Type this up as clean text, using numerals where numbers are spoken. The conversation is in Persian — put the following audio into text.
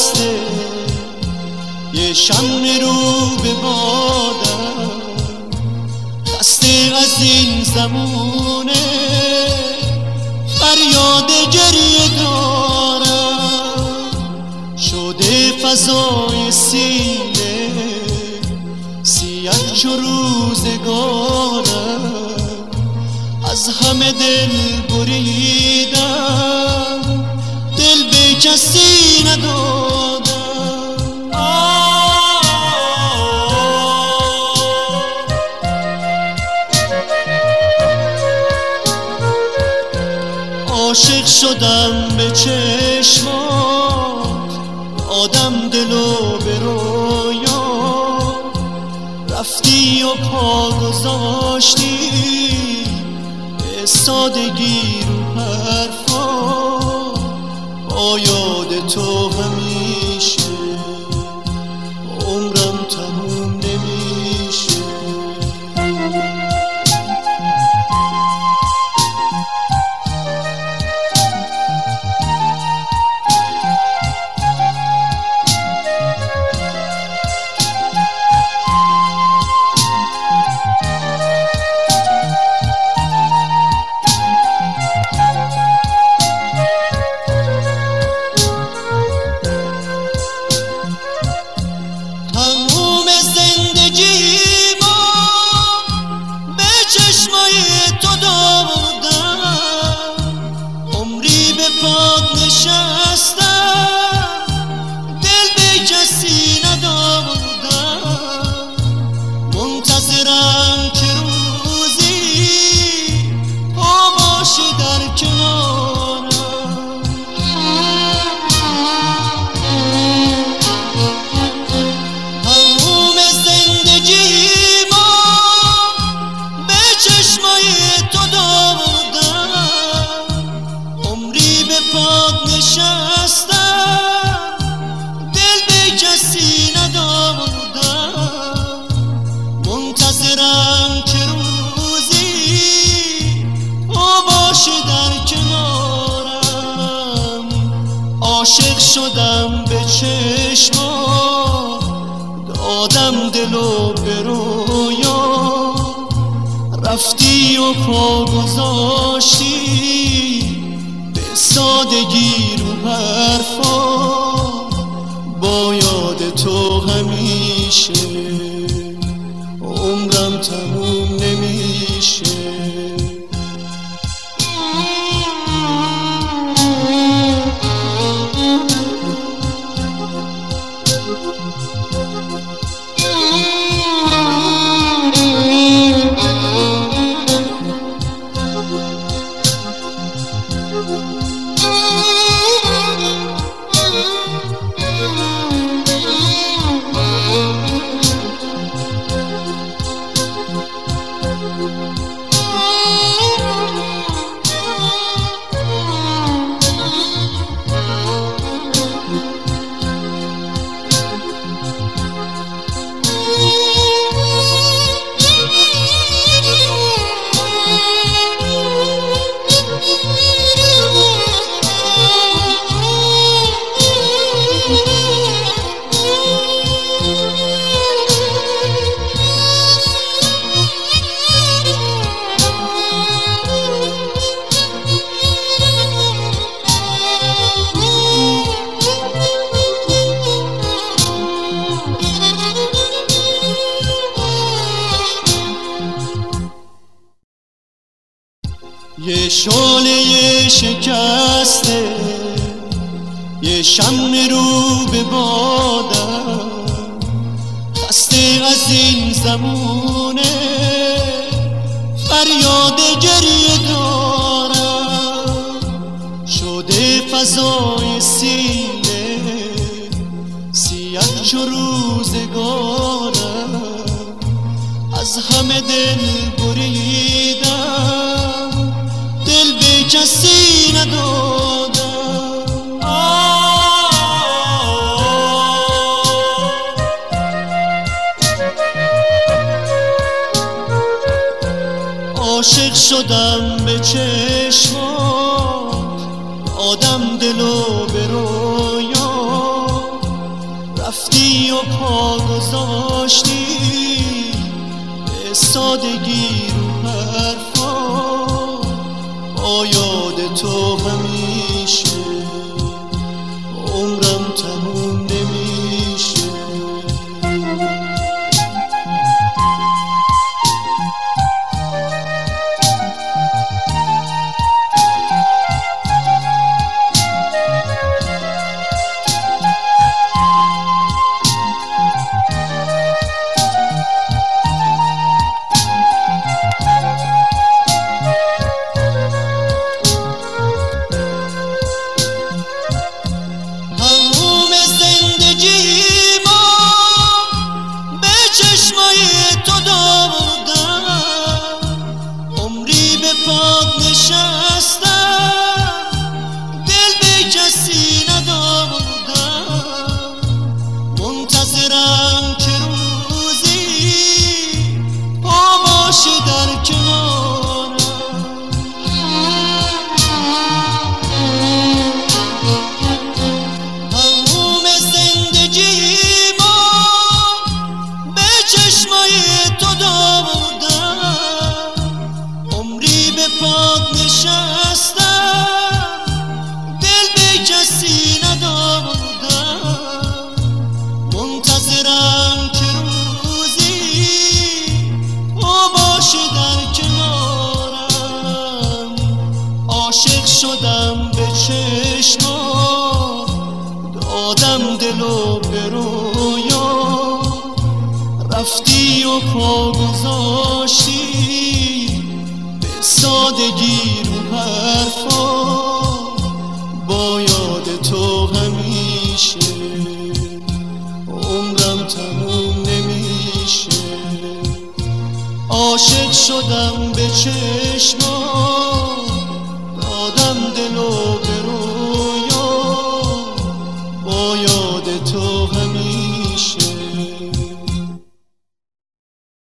شکسته، یه شمع رو به بادم، خسته از این زمونه، فریاد گریه دارم. شده فضای سینه سیاه چو روزگارم، از همه دل بریدم، دل به کسی ندادم. عاشق شدم به چشمات، آدم دلو به رویا، رفتی و پا گذاشتی به سادگی رو حرفا، با یاد تو همیشه عمرم تموم نمیشه. عاشق شدم به چشمات، دادم دلو به رویا، رفتی و پا گذاشتی به سادگی رو حرفا، با یاد تو همیشه عمرم تموم نمیشه. یه شعله شکسته، یه شمع رو به بادم، خسته از این زمونه، فریاد گریه دارم. شده فضای سینه سیاه چو روزگارم، از همه دل بریدم، دل به کسی ندادم. عاشق شدم به چشمات، آدم دلو به رویا، رفتی و پا گذاشتی به سادگی رو حرفا، با یاد تو همیشه عمرم تموم نمیشه. منتظرم که روزی پا باشی در کنارم، تموم زندگی ما به چشمای تو داودم، عمری به پات نشستم دل به کسی ندادم. منتظرم که روزی تو باشی در کنارم. عاشق شدم به چشمات، دادم دلو به رویا، رفتی و پا گذاشتی به سادگی رو حرفا، با یاد تو همیشه عمرم تموم نمیشه. عاشق شدم به چشمات، دادم دلو